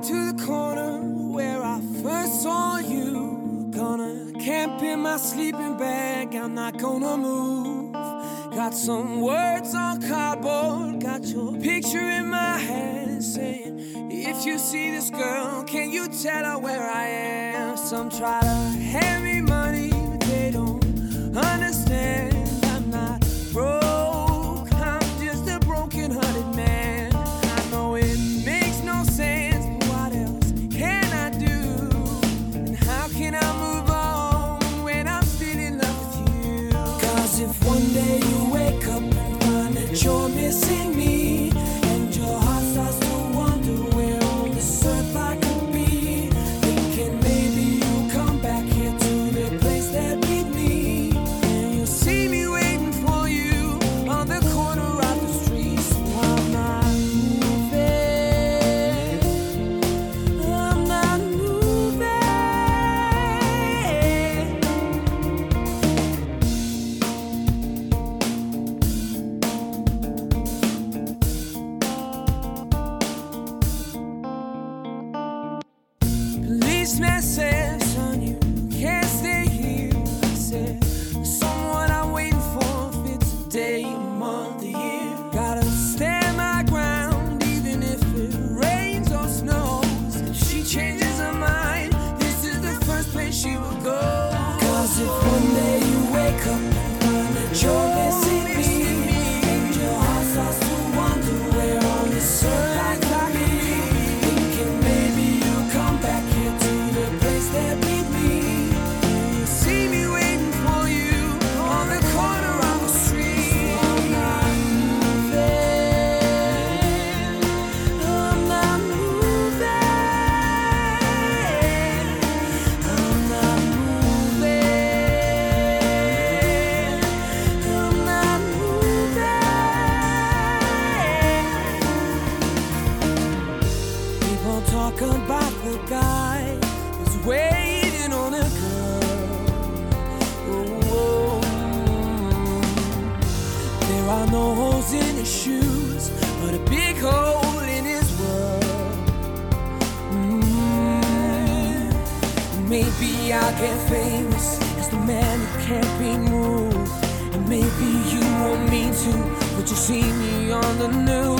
to the corner where I first saw you. Gonna camp in my sleeping bag, I'm not gonna move. Got some words on cardboard, got your picture in my hand, saying, if you see this girl, can you tell her where I am? Some try to hand me money, but they don't understand. I'm not broke, I'm just a broken-hearted man. I know it makes no sense, but what else can I do? And how can I move on when I'm still in love with you? 'Cause if one day you wake up and find that you're missing me, and your heart starts to wonder where on this earth I could be, thinking maybe you'll come back here to the place that made me, and you'll see me waiting for you on the corner of the street. So I'm not moving, I'm not moving. Policeman said, son, you can't stay here. I said, someone I'm waiting for, if it's a day, a month, a year. Gotta stand my ground, even if it rains or snows. If she changes her mind, this is the first place she will go. 'Cause if one day you wake up and find that you're missing me, and your heart starts to wonder where on this earth I could be, thinking maybe you'll come back here to the place that made me, and you'll see me waiting for you on the corner of the street. I'm not moving, I'm not moving, I'm not moving, I'm not moving. People talk about the guy who's waiting on a girl. Oh, there are no holes in his shoes, but a big hole in his world. Maybe I'll get famous as the man who can't be moved, and maybe you want me to, but you see me on the news.